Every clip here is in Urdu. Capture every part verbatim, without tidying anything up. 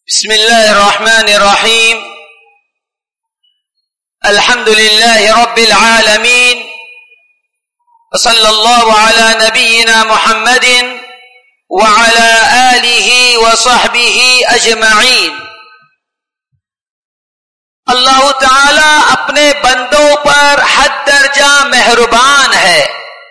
بسم الله الرحمن الرحيم. الحمد لله رب العالمين، وصلى الله على نبينا محمد وعلى آله وصحبه اجمعین. اللہ تعالی اپنے بندوں پر حد درجہ مہربان ہے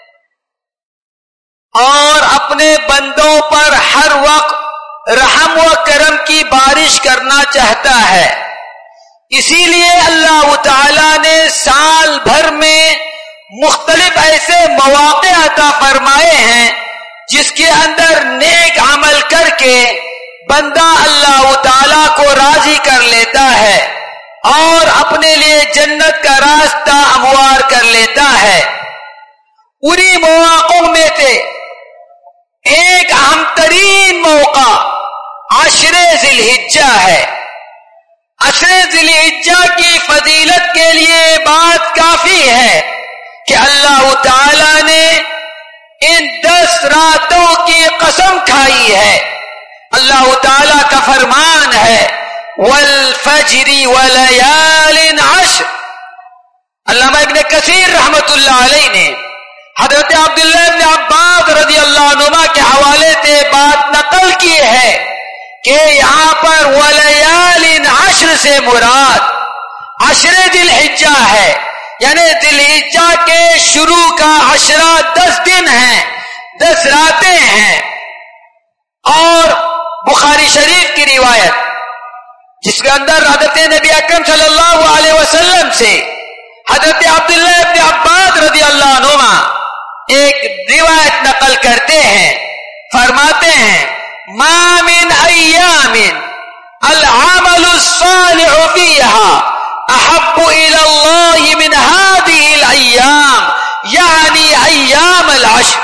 اور اپنے بندوں پر ہر وقت رحم و کرم کی بارش کرنا چاہتا ہے. اسی لیے اللہ تعالی نے سال بھر میں مختلف ایسے مواقع عطا فرمائے ہیں جس کے اندر نیک عمل کر کے بندہ اللہ تعالی کو راضی کر لیتا ہے اور اپنے لیے جنت کا راستہ ہموار کر لیتا ہے. انہی مواقعوں میں سے ایک اہم ترین موقع عشر ذی الحجہ ہے. عشر ذی الحجہ کی فضیلت کے لیے بات کافی ہے کہ اللہ تعالی نے ان دس راتوں کی قسم کھائی ہے. اللہ تعالی کا فرمان ہے والفجر ولیال عشر. علامہ ابن کثیر رحمت اللہ علیہ نے حضرت عبداللہ بن عباس رضی اللہ عنہما کے حوالے سے بات نقل کی ہے کہ یہاں پر ولیال عشر سے مراد عشر ذی الحجہ ہے، یعنی ذی الحجہ کے شروع کا عشرہ دس دن ہیں، دس راتیں ہیں. اور بخاری شریف کی روایت جس کے اندر حضرت نبی اکرم صلی اللہ علیہ وسلم سے حضرت عبداللہ ابن عباس رضی اللہ عنہما ایک روایت نقل کرتے ہیں، فرماتے ہیں ما من ایام العمل الصالح فیها احب الى اللہ من هذه الایام، یعنی ایام العشر.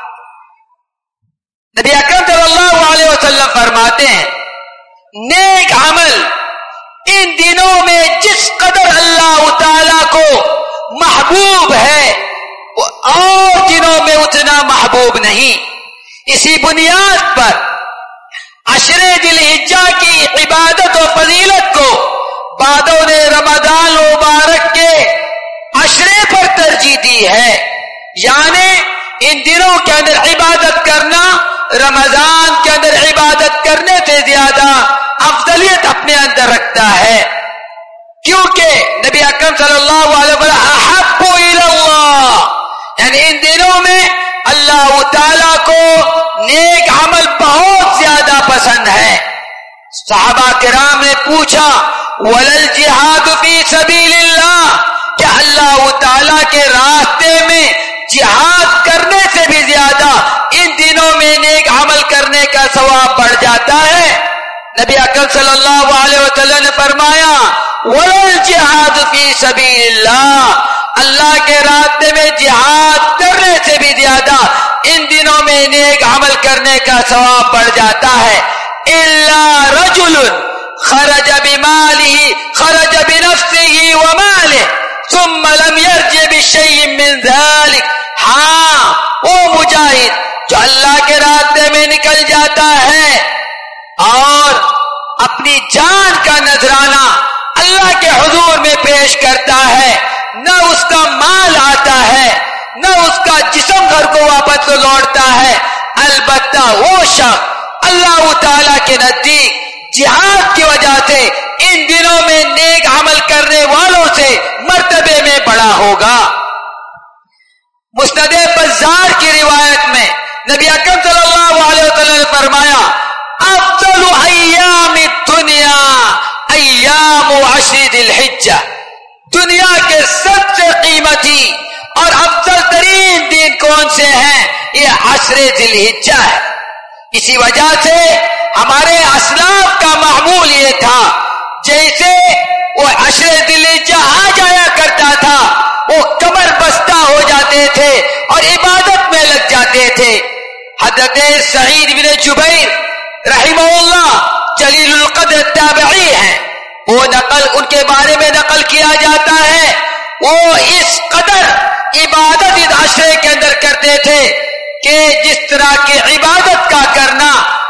نبی اکرم صلی اللہ علیہ وسلم فرماتے ہیں نیک عمل ان دنوں میں جس قدر اللہ تعالی کو محبوب ہے اور دنوں میں اتنا محبوب نہیں. اسی بنیاد پر عشر ذی الحجہ کی عبادت و فضیلت کو بعدوں نے رمضان مبارک کے عشرے پر ترجیح دی ہے، یعنی ان دنوں کے اندر عبادت کرنا رمضان کے اندر عبادت کرنے سے زیادہ افضلیت اپنے اندر رکھتا ہے، کیونکہ نبی اکرم صلی اللہ علیہ وسلم احب الی اللہ، یعنی ان دنوں میں اللہ تعالی کو نیک عمل بہت زیادہ پسند ہے. صحابہ کرام نے پوچھا ولل جہاد فی سبیل اللہ، کیا اللہ تعالی کے راستے میں جہاد کرنے سے بھی زیادہ ان دنوں میں نیک عمل کرنے کا ثواب بڑھ جاتا ہے؟ نبی اکرم صلی اللہ علیہ وسلم نے فرمایا ولل جہاد فی سبیل اللہ، اللہ کے راستے میں جہاد کرنے سے بھی زیادہ ان دنوں میں نیک عمل کرنے کا ثواب بڑھ جاتا ہے. الا رجل خرج بماله خرج بنفسه وماله ثم لم يرجع بشيء من ذلك. ہاں وہ مجاہد جو اللہ کے راستے میں نکل جاتا ہے اور اپنی جان کا نذرانہ اللہ کے حضور میں پیش کرتا ہے، نہ اس کا مال آتا ہے نہ اس کا جسم گھر کو واپس لوٹتا ہے، البتہ وہ شخص اللہ تعالی کے نزدیک جہاد کی وجہ سے ان دنوں میں نیک عمل کرنے والوں سے مرتبے میں بڑا ہوگا. مسند بزار کی روایت میں نبی اکرم صلی اللہ علیہ وسلم نے فرمایا افضل ایام الدنیا ایام عشر ذی الحجہ، دنیا کے سب سے قیمتی اور افضل ترین دن کون سے ہیں؟ یہ عشر ذی الحجہ ہے. اسی وجہ سے ہمارے اسلاف کا معمول یہ تھا جیسے وہ عشر ذی الحجہ آ جایا کرتا تھا وہ کمر بستہ ہو جاتے تھے اور عبادت میں لگ جاتے تھے. حضرت سعید بن جبیر رحمہ اللہ جلیل القدر تابعی ہیں، وہ نقل ان کے بارے میں نقل کیا جاتا ہے وہ اس قدر عبادت اس عشرے کے اندر کرتے تھے کہ جس طرح کی عبادت کا کرنا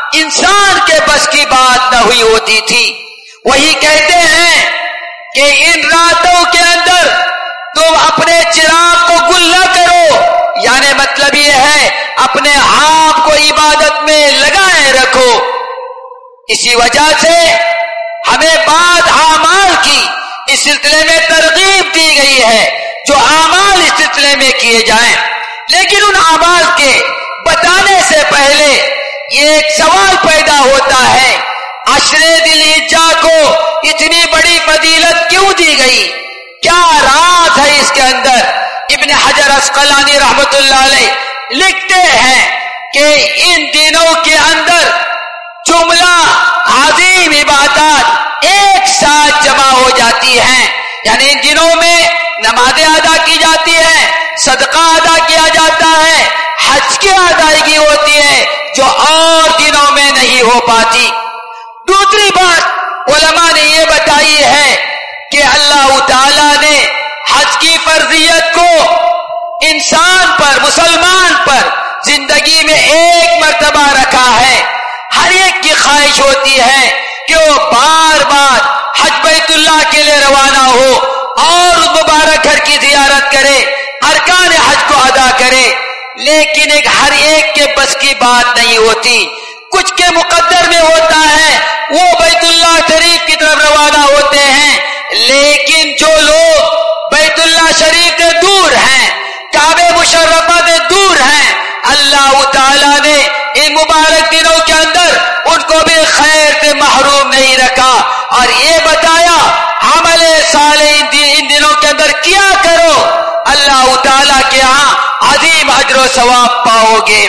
انسان کے بس کی بات نہ ہوئی ہوتی تھی. وہی کہتے ہیں کہ ان راتوں کے اندر تم اپنے چراغ کو گل نہ کرو، یعنی مطلب یہ ہے اپنے آپ کو عبادت میں لگائے رکھو. اسی وجہ سے ہمیں بعض اعمال کی اس سلسلے میں ترغیب دی گئی ہے جو اعمال اس سلسلے میں کیے جائیں. لیکن ان اعمال کے بتانے سے پہلے یہ ایک سوال پیدا ہوتا ہے، عشرے ذی الحجہ کو اتنی بڑی فضیلت کیوں دی گئی؟ کیا راز ہے اس کے اندر؟ ابن حجر عسقلانی رحمت اللہ علیہ لکھتے ہیں کہ ان دنوں کے اندر جملہ عظیم عبادات ایک ساتھ جمع ہو جاتی ہیں. یعنی ان دنوں میں نمازیں ادا کی جاتی ہیں، صدقہ ادا کیا جاتا ہے، حج کی ادائیگی ہوتی ہے جو اور دنوں میں نہیں ہو پاتی. دوسری بات علماء نے یہ بتائی ہے کہ اللہ تعالی نے حج کی فرضیت کو انسان پر، مسلمان پر زندگی میں ایک مرتبہ رکھا ہے. ہر ایک کی خواہش ہوتی ہے کہ وہ بار بار حج بیت اللہ کے لیے روانہ ہو اور اس مبارک گھر کی زیارت کرے، ارکان حج کو ادا کرے. لیکن ایک ہر ایک کے بس کی بات نہیں ہوتی. کچھ کے مقدر میں ہوتا ہے وہ بیت اللہ شریف کی طرف روانہ ہوتے ہیں، لیکن جو لوگ بیت اللہ شریف سے دور ہیں، کعبہ مشرفہ سے دور ہیں، اللہ تعالیٰ نے ان مبارک دنوں کے اندر ان کو بھی خیر سے محروم نہیں رکھا اور یہ بتایا عمل صالح ان دنوں کے اندر کیا کرو، اللہ تعالیٰ کے ہاں عظیم اجر و ثواب پاؤ گے.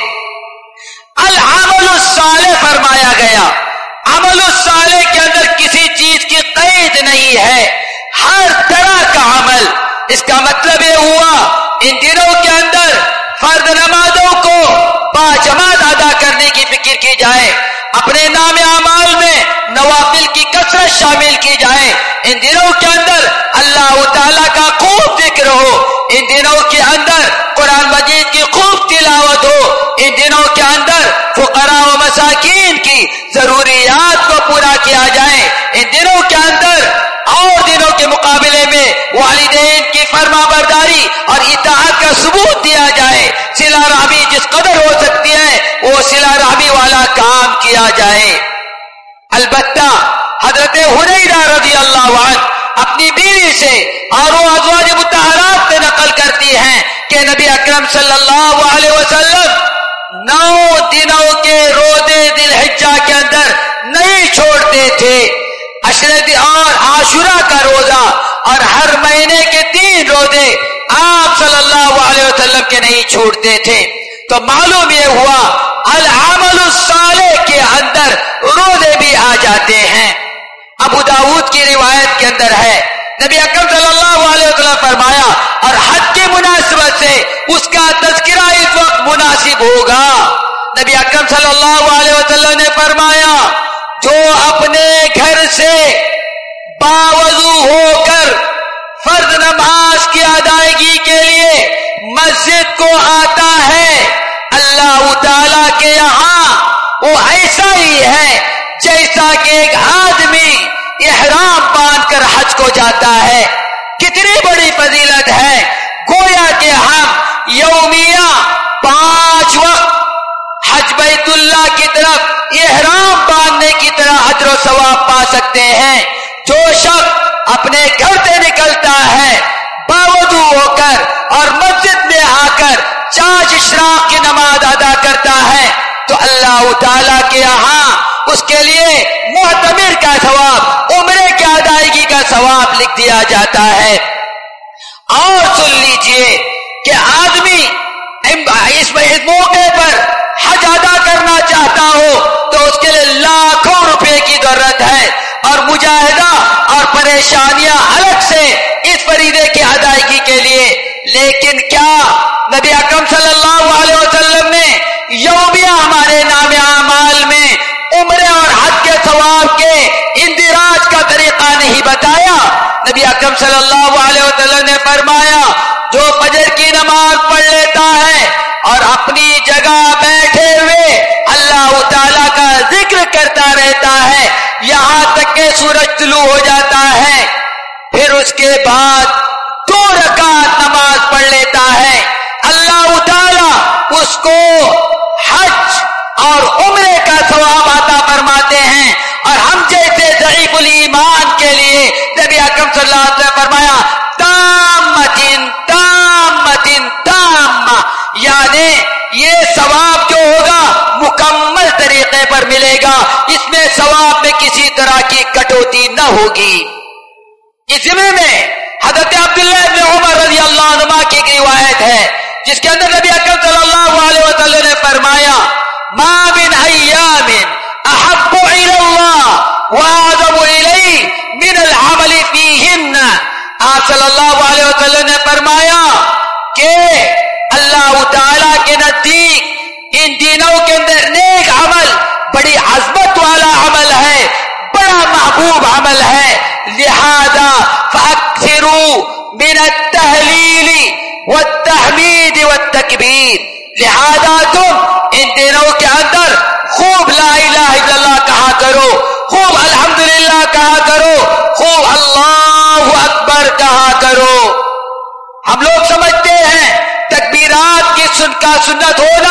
العمل الصالح فرمایا گیا. عمل الصالح کے اندر کسی چیز کی قید نہیں ہے، ہر طرح کا عمل. اس کا مطلب یہ ہوا ان دنوں کے اندر فرض نمازوں کو باجماعت ادا کرنے کی فکر کی جائے، اپنے نام اعمال میں نوافل کی کثرت شامل کی جائے. ان دنوں کے اندر اللہ تعالیٰ کا خوب ذکر ہو، ان دنوں کے اندر قرآن مجید کی خوب تلاوت ہو، ان دنوں کے اندر فقراء و مساکین کی ضروریات کو پورا کیا جائے. ان دنوں کے اندر اور دنوں کے مقابلے میں والدین کی فرما برداری اور اطاعت کا ثبوت دیا جائے. صلہ رحمی جس قدر ہو سکتی ہے وہ صلہ رحمی والا کام کیا جائے. البتہ حضرت ہریرہ رضی اللہ عنہ اپنی بیوی سے اور وہ ازواج مطہرات سے نقل کرتی ہیں کہ نبی اکرم صلی اللہ علیہ وسلم نو دنوں کے روزے ذی الحجہ کے اندر نہیں چھوڑتے تھے. عشرے اور عاشورہ کا روزہ اور ہر مہینے کے تین روزے آپ صلی اللہ علیہ وسلم کے نہیں چھوڑتے تھے. تو معلوم یہ ہوا العمل الصالح کے اندر روزے بھی آ جاتے ہیں. ابو داؤد کی روایت کے اندر ہے نبی اکرم صلی اللہ علیہ وسلم فرمایا اور حج کی مناسبت سے اس کا تذکرہ اس وقت مناسب ہوگا. نبی اکرم صلی اللہ علیہ وسلم نے فرمایا جو اپنے گھر سے باوضو ہو کر فرض نماز کی ادائیگی کے لیے مسجد کو آتا ہے، اللہ تعالیٰ کے یہاں وہ ایسا ہی ہے جیسا کہ ایک آدمی احرام باندھ کر حج کو جاتا ہے. کتنی بڑی فضیلت ہے. گویا کہ ہم یومیہ پانچ وقت حج بیت اللہ کی طرف احرام باندھنے کی طرح اجر و ثواب پا سکتے ہیں. جو شخص اپنے گھر سے نکلتا ہے باوضو ہو کر اور مسجد میں آ کر چاش اشراق کی نماز ادا کرتا ہے تو اللہ تعالیٰ کے یہاں اس کے لیے معتمر کا ثواب، عمرے کی ادائیگی کا ثواب لکھ دیا جاتا ہے. اور سن لیجئے کہ آدمی اس موقع پر حج ادا کرنا چاہتا ہو تو اس کے لیے لاکھوں روپے کی ضرورت ہے اور مجاہدہ اور پریشانیاں الگ سے اس فریضے کی ادائیگی کے لیے. لیکن کیا نبی اکرم صلی اللہ علیہ وسلم نے یومیہ ہمارے نام اعمال میں عمرے اور حج کے ثواب کے اندراج کا طریقہ نہیں بتایا؟ نبی اکرم صلی اللہ علیہ وسلم نے فرمایا جو فجر کی نماز پڑھ لیتا ہے اور اپنی جگہ بیٹھے ہوئے اللہ تعالیٰ کا سورج طلوع ہو جاتا ہے، پھر اس کے بعد دو رکعت نماز پڑھ لیتا ہے، اللہ تعالی اس کو حج اور عمرے کا ثواب عطا فرماتے ہیں۔ اور ہم جیسے ضعیف الایمان کے لیے نبی اکرم صلی اللہ علیہ وسلم فرمایا تامتن تامتن تامہ، یعنی یہ ثواب جو ہوگا مکمل طریقے پر ملے گا، اس میں ثواب میں کسی طرح کی کٹوتی نہ ہوگی۔ اس ضمن میں حضرت عبداللہ ابن عمر رضی اللہ عنہما کی ایک روایت ہے جس کے اندر نبی اکرم صلی اللہ علیہ وسلم نے فرمایا ما من ایام احب الی اللہ واعظم الی من العمل فیہن، آپ صلی اللہ علیہ وسلم نے فرمایا کہ اللہ تعالی کے نزدیک ان دنوں کے اندر نیک عمل بڑی عظمت والا عمل ہے، بڑا محبوب عمل ہے، لہذا فاکثروا من التہلیل والتحمید والتکبیر، لہذا تم ان دنوں کے اندر خوب لا الہ الا اللہ کہا کرو، خوب الحمدللہ کہا کرو، خوب اللہ اکبر کہا کرو۔ ہم لوگ سمجھتے ہیں تکبیرات کی سن کا سنت ہونا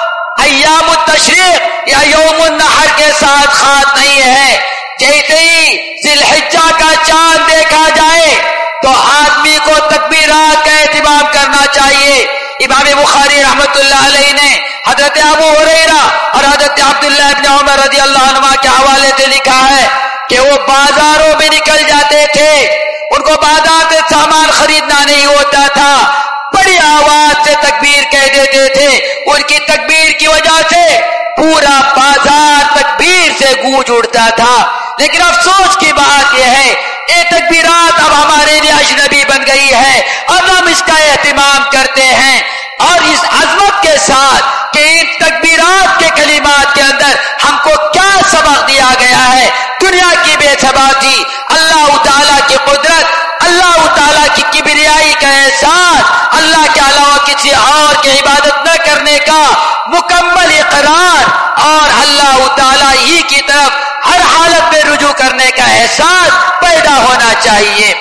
ایام التشریق یا یوم النحر کے ساتھ خاص نہیں ہے، جیسے ہی ذی الحجہ کا چاند دیکھا جائے تو آدمی کو تکبیرات کا اہتمام کرنا چاہیے۔ امام بخاری رحمت اللہ علیہ نے حضرت ابو ہریرہ اور حضرت عبداللہ ابن عمر رضی اللہ عنہما کے حوالے سے لکھا ہے کہ وہ بازاروں میں نکل جاتے تھے، ان کو بازار سے سامان خریدنا نہیں ہوتا تھا، بڑی آواز سے تکبیر کہہ دیتے تھے، ان کی تکبیر کی وجہ سے پورا بازار تکبیر سے گونج اٹھتا تھا۔ لیکن افسوس کی بات یہ ہے یہ تکبیرات اب ہمارے لیے اجنبی بن گئی ہے اور ہم اس کا اہتمام کرتے ہیں، اور اس عظمت کے ساتھ کہ ان تکبیرات کے کلمات کے اندر ہم کو کیا سبق دیا گیا ہے، دنیا کی بے ثباتی، اللہ تعالیٰ کی قدرت، اللہ تعالیٰ کی کبریائی کا احساس، اللہ کے علاوہ کسی اور کی عبادت نہ کرنے کا مکمل اقرار، اور اللہ تعالیٰ ہی کی طرف ہر حالت میں رجوع کرنے کا احساس پیدا ہونا چاہیے۔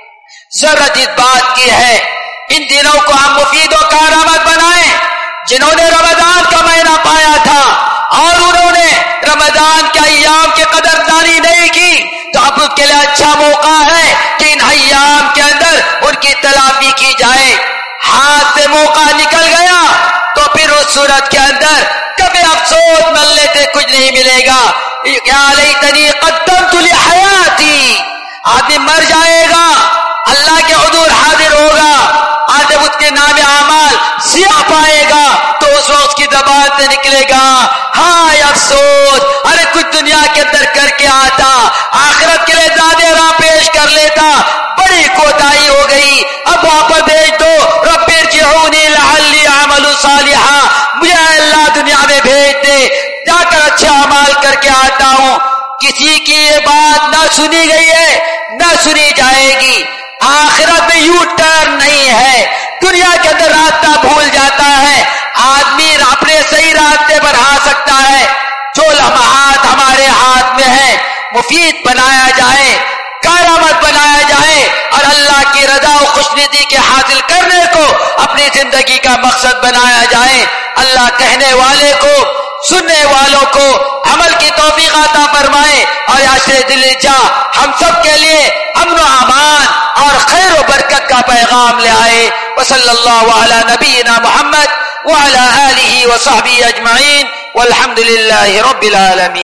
ضرورت اس بات کی ہے ان دنوں کو ہم مفید و کارآمد بنائیں۔ جنہوں نے رمضان کا مہینہ پایا تھا اور انہوں نے رمضان کے ایام کی قدردانی نہیں کی تو اب اس کے لیے اچھا موقع ہے کہ ان ایام کے اندر ان کی تلافی کی جائے۔ ہاتھ سے موقع نکل گیا تو پھر اس صورت کے اندر کبھی افسوس ملنے سے کچھ نہیں ملے گا۔ یا لیتنی قدمت لحیاتی، آدمی مر جائے گا، اللہ کے حضور حاضر ہوگا، آج جب اس کے نام اعمال سیاہ پائے گا تو اس وقت اس کی زبان سے نکلے گا ہائے افسوس، ارے کچھ دنیا کے اندر کر کے آتا، آخرت کے لیے زیادہ راہ پیش کر لیتا، بڑی کوتاہی ہو گئی، اب واپس بھیج دو، رب ارجعونی لعلی اعمل صالحا، مجھے اللہ دنیا میں بھیج دے، جا کر اچھے اعمال کر کے آتا ہوں۔ کسی کی یہ بات نہ سنی گئی ہے نہ سنی جائے گی۔ آخرت میں یو ٹرن نہیں ہے، دنیا کے اندر راستہ بھول جاتا ہے، آدمی اپنے صحیح راستے پر آ سکتا ہے۔ جو لمحات ہمارے ہاتھ میں ہے مفید بنایا جائے، کارآمد بنایا جائے اور اللہ کی رضا و خوشنودی کے حاصل کرنے کو اپنی زندگی کا مقصد بنایا جائے۔ اللہ کہنے والے کو، سننے والوں کو عمل کی توفیق عطا فرمائے اور عاشر دل جاں ہم سب کے لیے امن و امان اور خیر و برکت کا پیغام لے آئے۔ وصلی اللہ علی نبینا محمد وعلی آلہ وصحبہ اجمعین والحمد للہ رب العالمین۔